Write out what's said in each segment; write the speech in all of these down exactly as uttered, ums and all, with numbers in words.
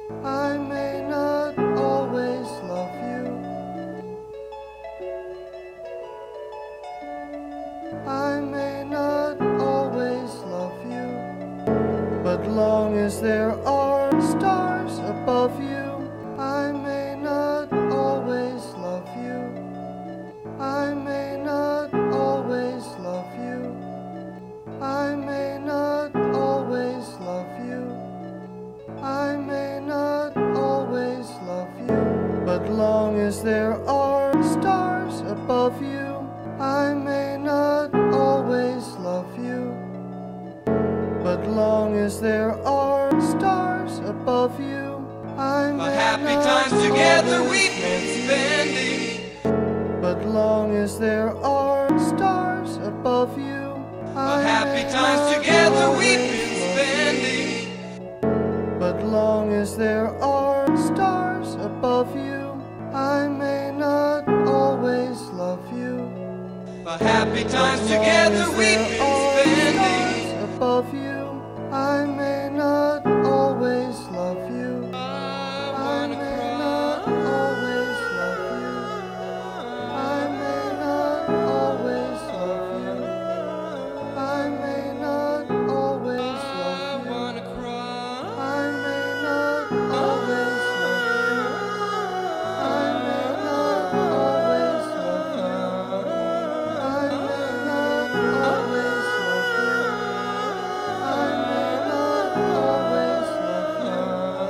I may not always love you. I may not always love you. But long as there are stars above you, I may not always love you. I may not always love you. I may not always love you. I may not always love you. But long as there are stars above you, I may not always love you. But long as there are stars above you, I may The happy not times together always we've been love you. spending. But long as there are stars above you, The I happy may times not together we've always been love spending. you. But long as there are stars above you, I may not always love you. The happy times As long together as we've there been are spending. stars above you, I may not always love you. I I wanna may cry. not always love you. I may not always love you. I may not always I love you. wanna cry. I may not always love you. I may not always love you. I may not always love you. I may not always love you.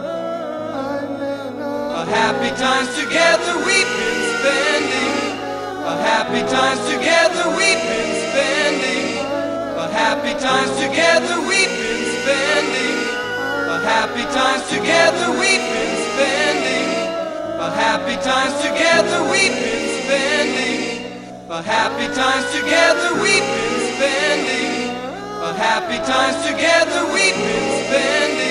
I may not The happy times together we've been spending. The happy times together we've been spending. The happy times together we've been spending. The happy times together we've been spending. The happy times together we've been spending. The happy times together we've been spending. The happy times together we've been spending.